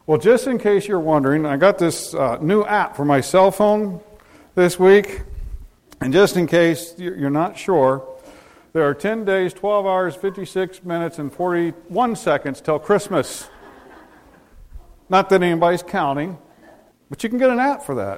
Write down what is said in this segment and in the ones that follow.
Well, just in case you're wondering, I got this new app for my cell phone this week. And just in case you're not sure, there are 10 days, 12 hours, 56 minutes, and 41 seconds till Christmas. Not that anybody's counting, but you can get an app for that.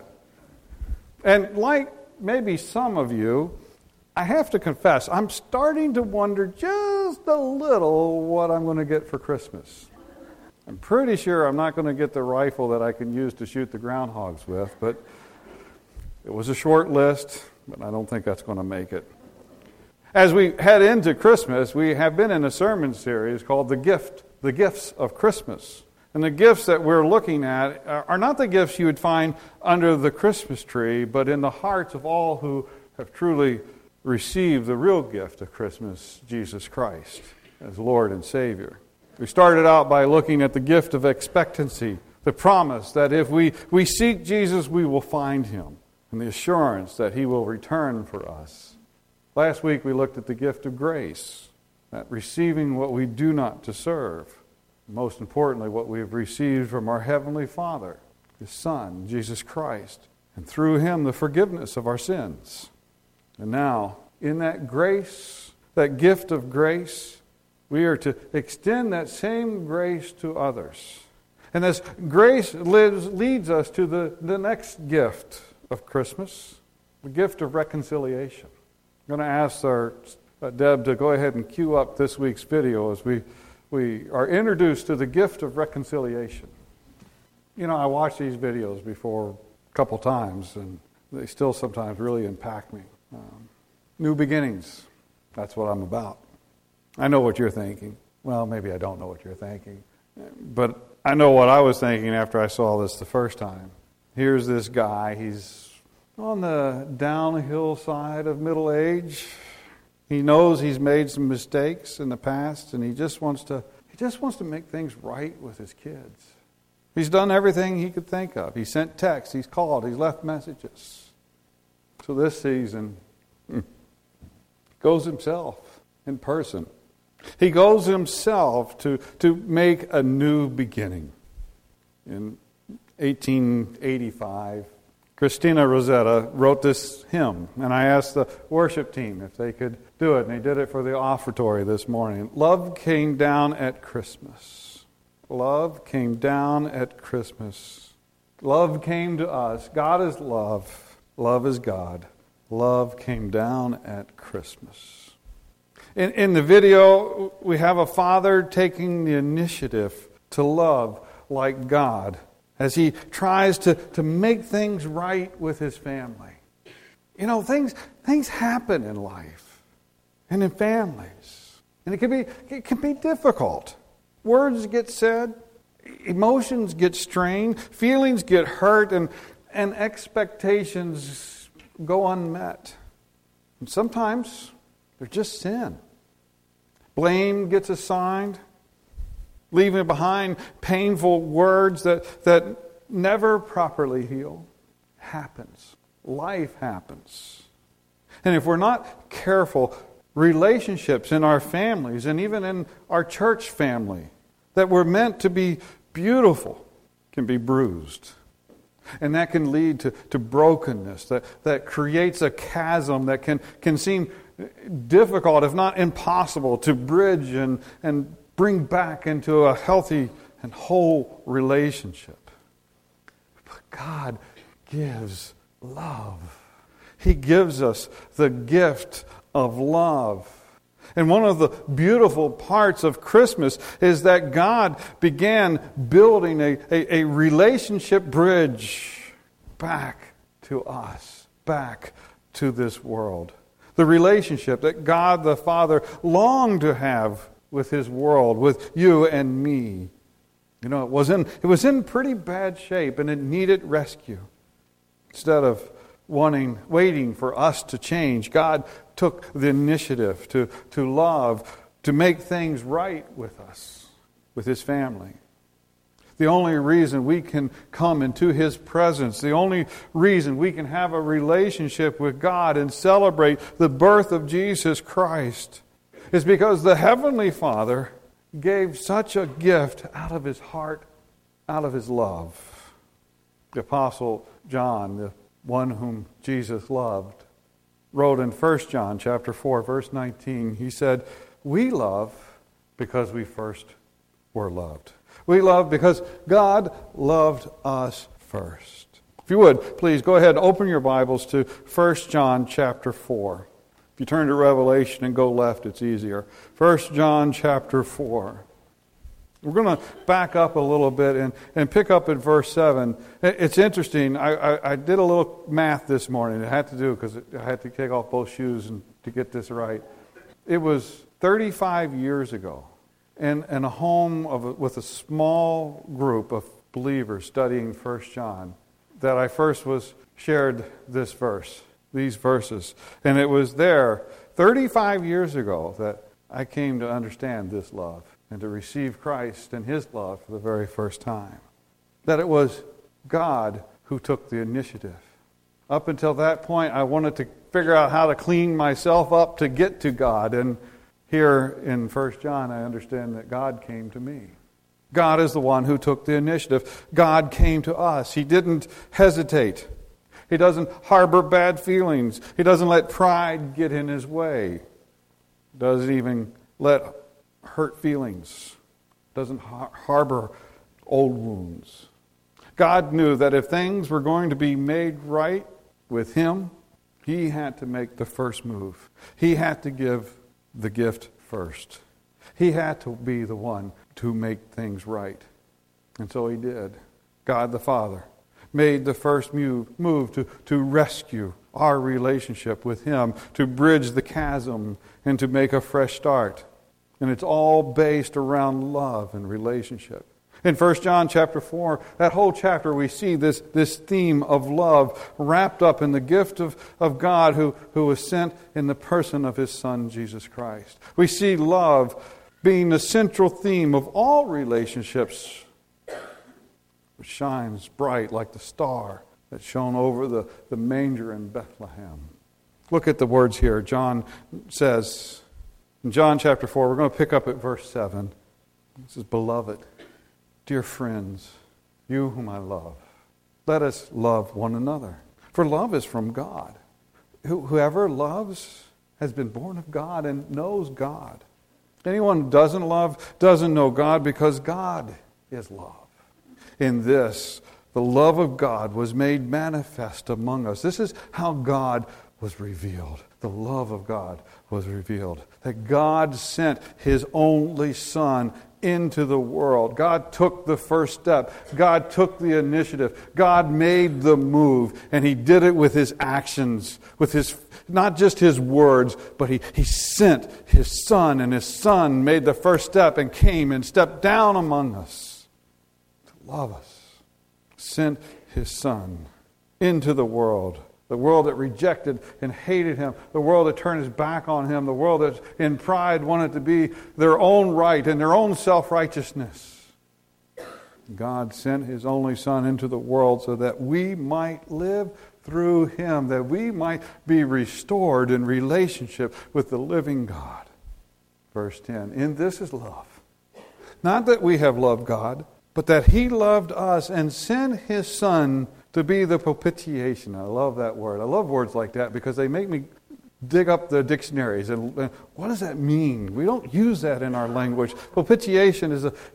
And like maybe some of you, I have to confess, I'm starting to wonder just a little what I'm going to get for Christmas. I'm pretty sure I'm not going to get the rifle that I can use to shoot the groundhogs with, but it was a short list, but I don't think that's going to make it. As we head into Christmas, we have been in a sermon series called The Gifts of Christmas. And the gifts that we're looking at are not the gifts you would find under the Christmas tree, but in the hearts of all who have truly received the real gift of Christmas, Jesus Christ, as Lord and Savior. We started out by looking at the gift of expectancy, the promise that if we seek Jesus, we will find Him, and the assurance that He will return for us. Last week we looked at the gift of grace, that receiving what we do not deserve. Most importantly, what we have received from our Heavenly Father, His Son, Jesus Christ, and through Him the forgiveness of our sins. And now, in that grace, that gift of grace, we are to extend that same grace to others. And this grace leads us to the next gift of Christmas, the gift of reconciliation. I'm going to ask our Deb to go ahead and cue up this week's video as we are introduced to the gift of reconciliation. You know, I watched these videos before a couple times, and they still sometimes really impact me. New beginnings, that's what I'm about. I know what you're thinking. Well, maybe I don't know what you're thinking. But I know what I was thinking after I saw this the first time. Here's this guy. He's on the downhill side of middle age. He knows he's made some mistakes in the past, and he just wants to make things right with his kids. He's done everything he could think of. He sent texts, he's called, he's left messages. So this season, goes himself in person. He goes himself to make a new beginning. In 1885, Christina Rosetta wrote this hymn, and I asked the worship team if they could do it, and they did it for the offertory this morning. Love came down at Christmas. Love came down at Christmas. Love came to us. God is love. Love is God. Love came down at Christmas. In the video, we have a father taking the initiative to love like God as he tries to make things right with his family. You know, things happen in life and in families. And it can be difficult. Words get said, emotions get strained, feelings get hurt, and expectations go unmet. And sometimes they're just sin. Blame gets assigned, leaving behind painful words that never properly heal. Happens. Life happens. And if we're not careful, relationships in our families and even in our church family that were meant to be beautiful can be bruised. And that can lead to brokenness that creates a chasm that can seem difficult, if not impossible, to bridge and bring back into a healthy and whole relationship. But God gives love. He gives us the gift of love. And one of the beautiful parts of Christmas is that God began building a relationship bridge back to us, back to this world. The relationship that God the Father longed to have with His world, with you and me. You know, it was in pretty bad shape, and it needed rescue. Instead of waiting for us to change, God took the initiative to love, to make things right with us, with His family. The only reason we can come into His presence, the only reason we can have a relationship with God and celebrate the birth of Jesus Christ is because the Heavenly Father gave such a gift out of His heart out of his love. The Apostle John, the one whom Jesus loved, wrote in 1 John chapter 4, verse 19, he said, "We love because we first were loved." We love because God loved us first. If you would, please go ahead and open your Bibles to 1 John chapter 4. If you turn to Revelation and go left, it's easier. 1 John chapter 4. We're going to back up a little bit and pick up at verse 7. It's interesting. I did a little math this morning. I had to do it because I had to take off both shoes to get this right. It was 35 years ago in a home with a small group of believers studying 1 John that I first was shared these verses. And it was there 35 years ago that I came to understand this love and to receive Christ and His love for the very first time. That it was God who took the initiative. Up until that point, I wanted to figure out how to clean myself up to get to God. And here in 1 John, I understand that God came to me. God is the one who took the initiative. God came to us. He didn't hesitate. He doesn't harbor bad feelings. He doesn't let pride get in His way. He doesn't even let hurt feelings. Doesn't harbor old wounds. God knew that if things were going to be made right with Him, He had to make the first move. He had to give the gift first. He had to be the one to make things right. And so He did. God the Father made the first move to rescue our relationship with Him, to bridge the chasm and to make a fresh start. And it's all based around love and relationship. In 1 John chapter 4, that whole chapter, we see this theme of love wrapped up in the gift of God who was sent in the person of His Son, Jesus Christ. We see love being the central theme of all relationships, which shines bright like the star that shone over the manger in Bethlehem. Look at the words here. John says, in John chapter 4, we're going to pick up at verse 7. It says, "Beloved, dear friends, you whom I love, let us love one another. For love is from God. Whoever loves has been born of God and knows God. Anyone who doesn't love doesn't know God, because God is love. In this, the love of God was made manifest among us." This is how God was revealed. The love of God was revealed. That God sent His only Son into the world. God took the first step. God took the initiative. God made the move. And He did it with His actions, with His, not just His words, but He sent His Son, and His Son made the first step and came and stepped down among us to love us. Sent His Son into the world that rejected and hated Him, the world that turned its back on Him, the world that in pride wanted to be their own right and their own self-righteousness. God sent His only Son into the world so that we might live through Him, that we might be restored in relationship with the living God. Verse 10, "In this is love. Not that we have loved God, but that He loved us and sent His Son to be the propitiation." I love that word. I love words like that because they make me dig up the dictionaries. And what does that mean? We don't use that in our language. Propitiation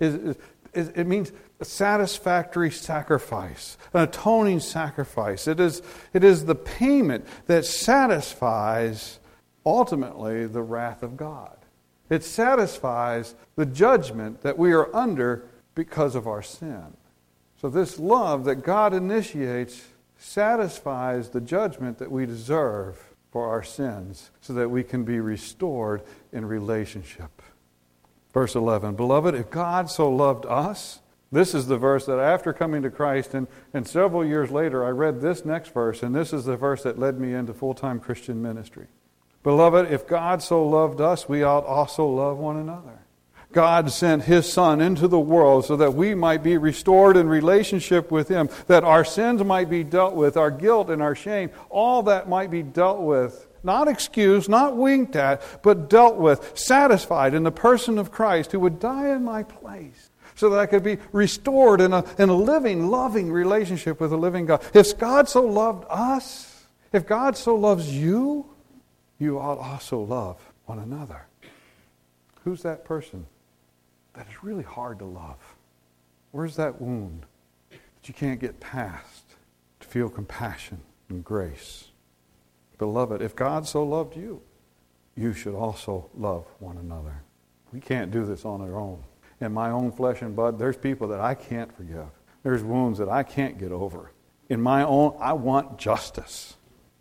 it means a satisfactory sacrifice, an atoning sacrifice. It is the payment that satisfies ultimately the wrath of God. It satisfies the judgment that we are under because of our sin. So this love that God initiates satisfies the judgment that we deserve for our sins so that we can be restored in relationship. Verse 11, "Beloved, if God so loved us," this is the verse that after coming to Christ and several years later I read this next verse, and this is the verse that led me into full-time Christian ministry. "Beloved, if God so loved us, we ought also love one another." God sent His Son into the world so that we might be restored in relationship with Him, that our sins might be dealt with, our guilt and our shame, all that might be dealt with, not excused, not winked at, but dealt with, satisfied in the person of Christ who would die in my place, so that I could be restored in a living, loving relationship with a living God. If God so loved us, if God so loves you, you ought also love one another. Who's that person that is really hard to love? Where's that wound that you can't get past to feel compassion and grace? Beloved, if God so loved you, you should also love one another. We can't do this on our own. In my own flesh and blood, there's people that I can't forgive. There's wounds that I can't get over. In my own, I want justice.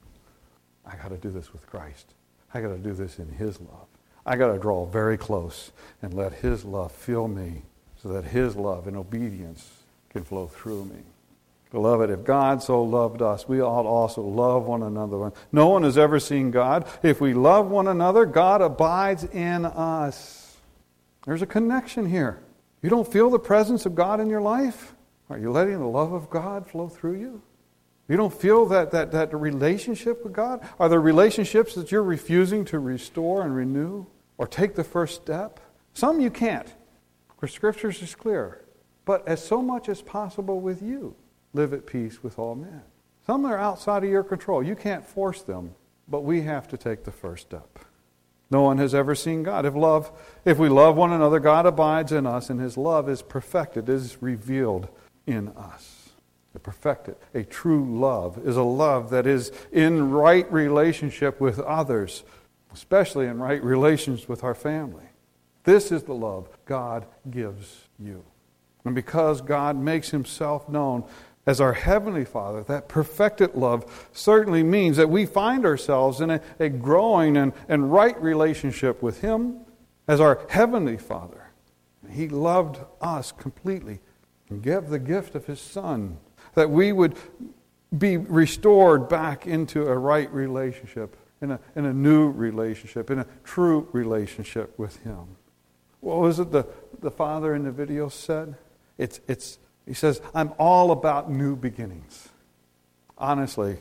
I got to do this with Christ. I got to do this in His love. I got to draw very close and let His love fill me so that His love and obedience can flow through me. Beloved, if God so loved us, we ought also love one another. No one has ever seen God. If we love one another, God abides in us. There's a connection here. You don't feel the presence of God in your life? Are you letting the love of God flow through you? You don't feel that relationship with God? Are there relationships that you're refusing to restore and renew or take the first step? Some you can't, because Scripture is clear. But as so much as possible with you, live at peace with all men. Some are outside of your control. You can't force them, but we have to take the first step. No one has ever seen God. If we love one another, God abides in us, and His love is perfected, is revealed in us. To perfect it. A true love is a love that is in right relationship with others, especially in right relations with our family. This is the love God gives you. And because God makes Himself known as our Heavenly Father, that perfected love certainly means that we find ourselves in a growing and right relationship with Him as our Heavenly Father. He loved us completely and gave the gift of His Son, that we would be restored back into a right relationship, in a new relationship, in a true relationship with Him. What was it the father in the video said? He says, I'm all about new beginnings. Honestly,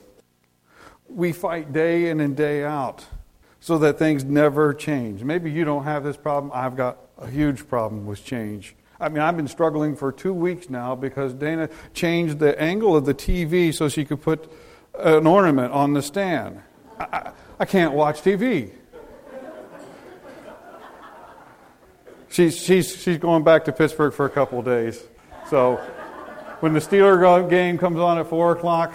we fight day in and day out so that things never change. Maybe you don't have this problem. I've got a huge problem with change. I mean, I've been struggling for 2 weeks now because Dana changed the angle of the TV so she could put an ornament on the stand. I can't watch TV. She's going back to Pittsburgh for a couple of days. So when the Steeler game comes on at 4 o'clock,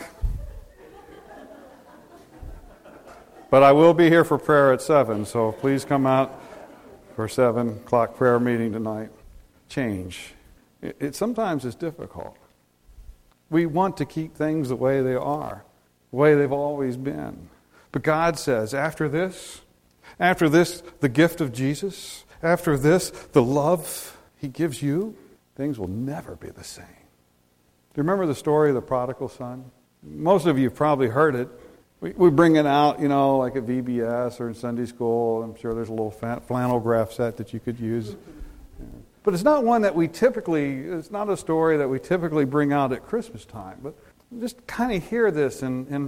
but I will be here for prayer at 7, so please come out for 7 o'clock prayer meeting tonight. Change. It sometimes is difficult. We want to keep things the way they are, the way they've always been. But God says, after this, the gift of Jesus, after this, the love He gives you, things will never be the same. Do you remember the story of the prodigal son? Most of you have probably heard it. We bring it out, like at VBS or in Sunday school. I'm sure there's a little flannel graph set that you could use. But it's not one that it's not a story that we typically bring out at Christmas time. But just kind of hear this and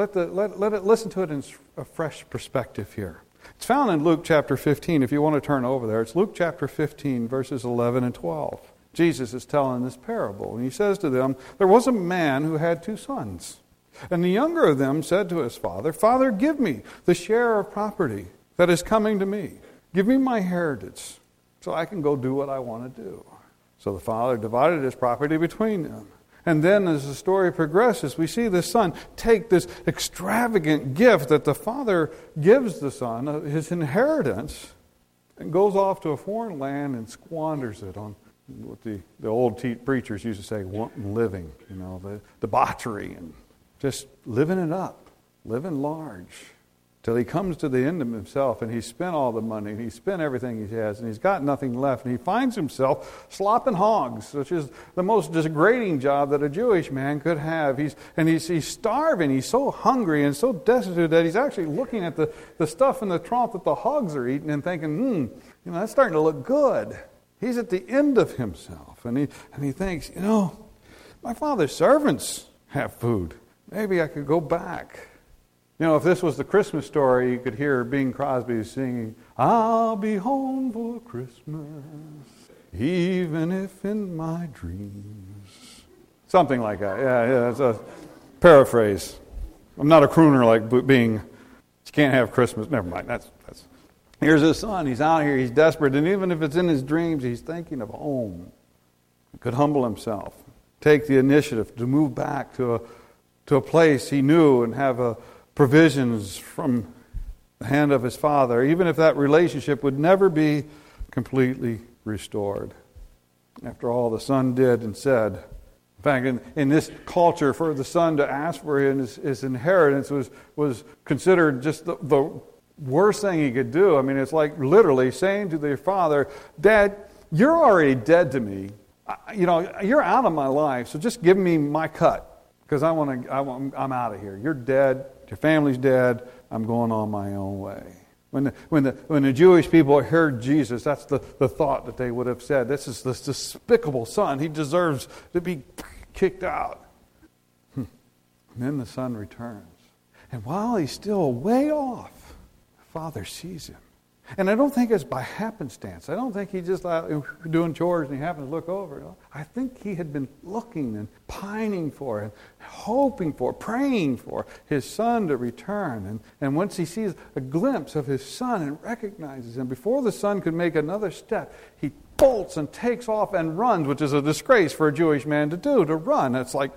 listen to it in a fresh perspective here. It's found in Luke chapter 15, if you want to turn over there. It's Luke chapter 15, verses 11 and 12. Jesus is telling this parable, and He says to them, there was a man who had 2 sons. And the younger of them said to his father, Father, give me the share of property that is coming to me. Give me my inheritance, so I can go do what I want to do. So the father divided his property between them. And then as the story progresses, we see the son take this extravagant gift that the father gives the son, his inheritance, and goes off to a foreign land and squanders it on what the old preachers used to say, wanton living, the debauchery, and just living it up, living large. Till he comes to the end of himself and he's spent all the money, and he's spent everything he has, and he's got nothing left, and he finds himself slopping hogs, which is the most degrading job that a Jewish man could have. He's starving, he's so hungry and so destitute that he's actually looking at the stuff in the trough that the hogs are eating and thinking, that's starting to look good. He's at the end of himself, and he thinks, my father's servants have food. Maybe I could go back. If this was the Christmas story, you could hear Bing Crosby singing, I'll be home for Christmas. even if in my dreams. Something like that. Yeah, it's a paraphrase. I'm not a crooner like being, you can't have Christmas. Never mind. That's. Here's his son. He's out here. He's desperate. And even if it's in his dreams, he's thinking of home. He could humble himself. Take the initiative to move back to a place he knew and have provisions from the hand of his father, even if that relationship would never be completely restored. After all the son did and said. In fact, in this culture, for the son to ask for his inheritance was considered just the worst thing he could do. I mean, it's like literally saying to their father, Dad, you're already dead to me. You're out of my life, so just give me my cut, because I'm out of here. You're dead. Your family's dead. I'm going on my own way. When the Jewish people heard Jesus, that's the thought that they would have said. This is this despicable son. He deserves to be kicked out. And then the son returns. And while he's still way off, the father sees him. And I don't think it's by happenstance. I don't think he's just doing chores and he happens to look over. I think he had been looking and pining for and hoping for, praying for his son to return. And once he sees a glimpse of his son and recognizes him, before the son could make another step, he bolts and takes off and runs, which is a disgrace for a Jewish man to do, to run. So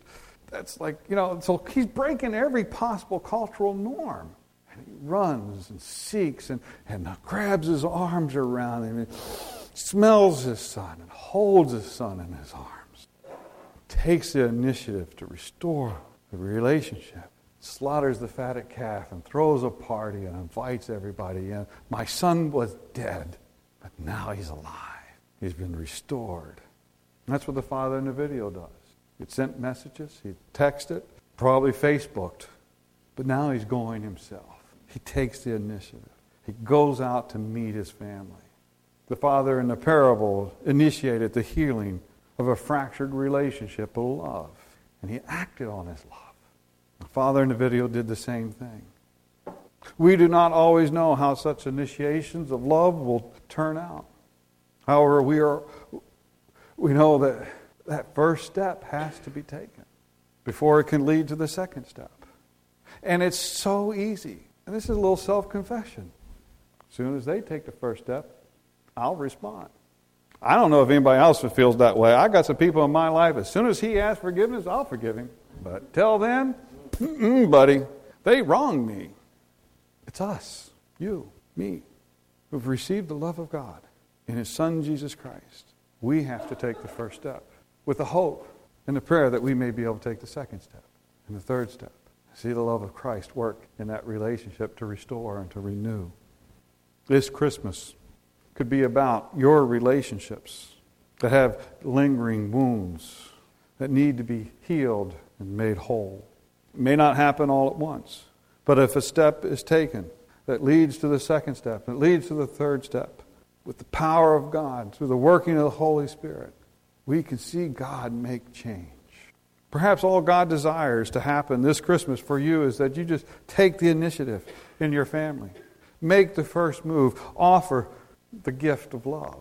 he's breaking every possible cultural norm. He runs and seeks and grabs his arms around him and smells his son and holds his son in his arms. Takes the initiative to restore the relationship. Slaughters the fatted calf and throws a party and invites everybody in. My son was dead, but now he's alive. He's been restored. And that's what the father in the video does. He sent messages, he texted, probably Facebooked, but now he's going himself. He takes the initiative. He goes out to meet his family. The father in the parable initiated the healing of a fractured relationship of love. And he acted on his love. The father in the video did the same thing. We do not always know how such initiations of love will turn out. However, we know that first step has to be taken before it can lead to the second step. And it's so easy. And this is a little self-confession. As soon as they take the first step, I'll respond. I don't know if anybody else feels that way. I got some people in my life, as soon as he asks forgiveness, I'll forgive him. But till then, buddy, they wronged me. It's us, you, me, who've received the love of God in His Son, Jesus Christ. We have to take the first step with the hope and the prayer that we may be able to take the second step and the third step. See the love of Christ work in that relationship to restore and to renew. This Christmas could be about your relationships that have lingering wounds that need to be healed and made whole. It may not happen all at once, but if a step is taken that leads to the second step, that leads to the third step, with the power of God, through the working of the Holy Spirit, we can see God make change. Perhaps all God desires to happen this Christmas for you is that you just take the initiative in your family. Make the first move. Offer the gift of love.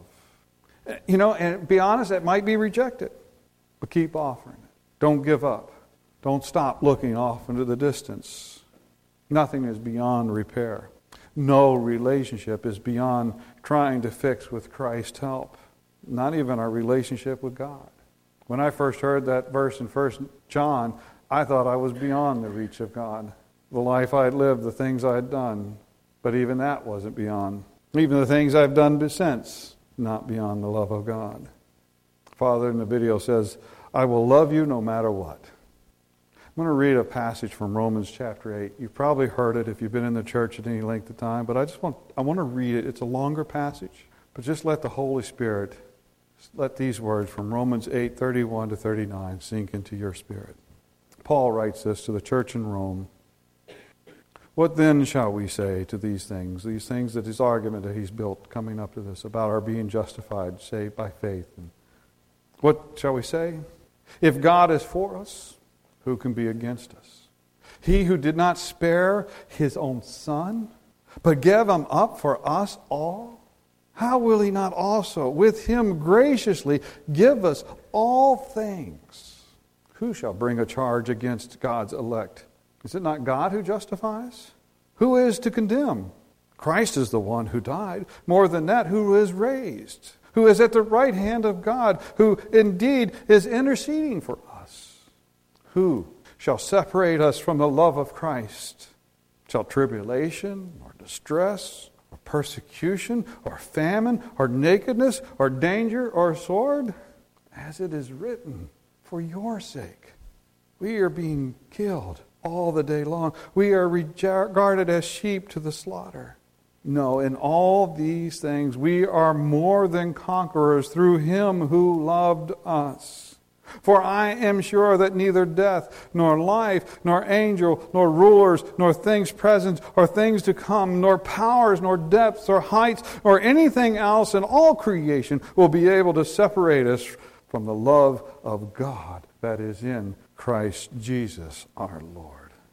And be honest, it might be rejected, but keep offering it. Don't give up. Don't stop looking off into the distance. Nothing is beyond repair. No relationship is beyond trying to fix with Christ's help. Not even our relationship with God. When I first heard that verse in 1 John, I thought I was beyond the reach of God. The life I had lived, the things I had done. But even that wasn't beyond. Even the things I've done since, not beyond the love of God. Father in the video says, I will love you no matter what. I'm going to read a passage from Romans chapter 8. You've probably heard it if you've been in the church at any length of time, but I want to read it. It's a longer passage, but just let the Holy Spirit, let these words from Romans 8:31 to 39 sink into your spirit. Paul writes this to the church in Rome. What then shall we say to these things that his argument that he's built coming up to this about our being justified, saved by faith? And what shall we say? If God is for us, who can be against us? He who did not spare his own son, but gave him up for us all, how will He not also with Him graciously give us all things? Who shall bring a charge against God's elect? Is it not God who justifies? Who is to condemn? Christ is the one who died. More than that, who is raised, who is at the right hand of God, who indeed is interceding for us. Who shall separate us from the love of Christ? Shall tribulation or distress or persecution or famine or nakedness or danger or sword? As it is written, for your sake we are being killed all the day long. We are regarded as sheep to the slaughter. No, in all these things we are more than conquerors through Him who loved us. For I am sure that neither death, nor life, nor angel, nor rulers, nor things present, or things to come, nor powers, nor depths, or heights, or anything else in all creation will be able to separate us from the love of God that is in Christ Jesus our Lord.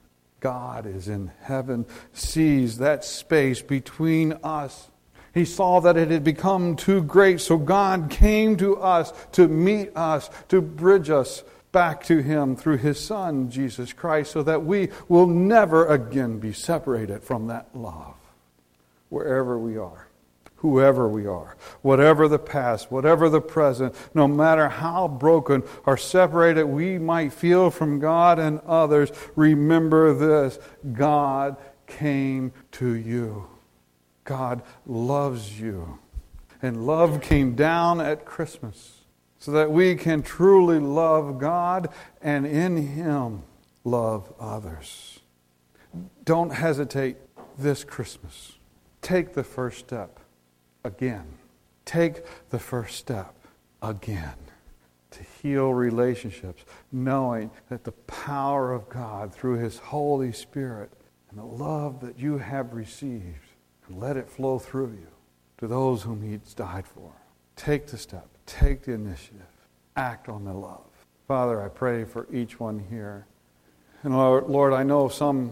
God is in heaven, sees that space between us. He saw that it had become too great, so God came to us to meet us, to bridge us back to Him through His Son, Jesus Christ, so that we will never again be separated from that love. Wherever we are, whoever we are, whatever the past, whatever the present, no matter how broken or separated we might feel from God and others, remember this: God came to you. God loves you. And love came down at Christmas so that we can truly love God and in Him love others. Don't hesitate this Christmas. Take the first step again. Take the first step again to heal relationships, knowing that the power of God through His Holy Spirit and the love that you have received, and let it flow through you to those whom He's died for. Take the step. Take the initiative. Act on the love. Father, I pray for each one here. And Lord, I know some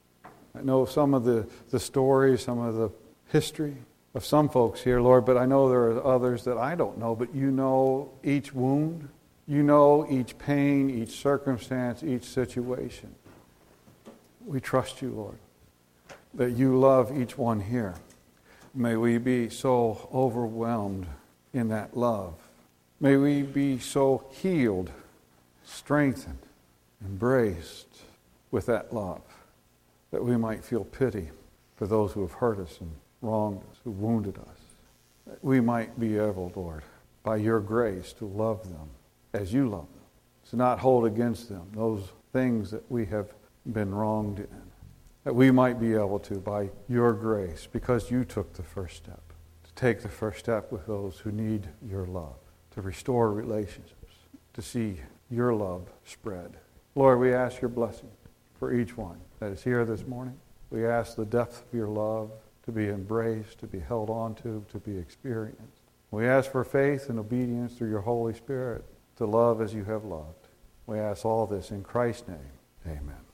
of the stories, some of the history of some folks here, Lord, but I know there are others that I don't know, but you know each wound. You know each pain, each circumstance, each situation. We trust you, Lord, that you love each one here. May we be so overwhelmed in that love. May we be so healed, strengthened, embraced with that love, that we might feel pity for those who have hurt us and wronged us, who wounded us. That we might be able, Lord, by your grace to love them as you love them, to not hold against them those things that we have been wronged in. That we might be able to, by your grace, because you took the first step, to take the first step with those who need your love, to restore relationships, to see your love spread. Lord, we ask your blessing for each one that is here this morning. We ask the depth of your love to be embraced, to be held on to be experienced. We ask for faith and obedience through your Holy Spirit to love as you have loved. We ask all this in Christ's name. Amen.